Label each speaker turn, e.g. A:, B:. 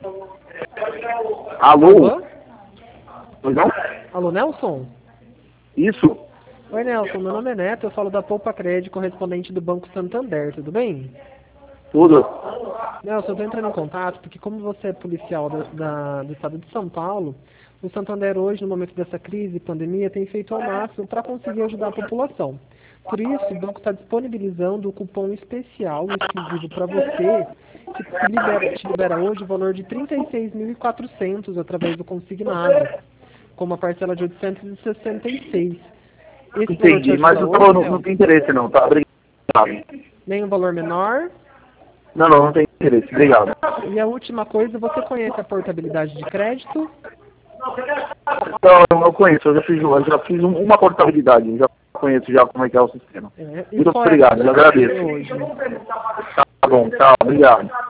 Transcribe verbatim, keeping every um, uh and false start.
A: Alô?
B: Alô?
A: Pois não?
B: Alô, Nelson?
A: Isso?
B: Oi, Nelson, meu nome é Neto, eu falo da Poupa Crédito, correspondente do Banco Santander, tudo bem?
A: Tudo?
B: Nelson, eu estou entrando em contato porque como você é policial da, da- do estado de São Paulo, o Santander hoje, no momento dessa crise, pandemia, tem feito ao máximo para conseguir ajudar a população. Por isso, o banco está disponibilizando um cupom especial, exclusivo para você, que te libera, te libera hoje o valor de trinta e seis mil e quatrocentos através do consignado, com uma parcela de oitocentos e sessenta e seis. Esse valor te
A: Entendi, mas
B: ajuda
A: eu tô,
B: hoje,
A: não, não
B: Nelson?
A: tem interesse não, tá? Obrigado.
B: Nem um valor menor?
A: Não, não, não tem interesse, obrigado.
B: E a última coisa, você conhece a portabilidade de crédito?
A: Então, eu, eu conheço, eu já fiz, eu já fiz um- uma portabilidade, eu já conheço já como é que é o sistema.
B: É, e
A: Muito
B: qual é a
A: obrigado, eu
B: dúvida que você tem
A: agradeço.
B: hoje?
A: Tá bom, tchau, obrigado.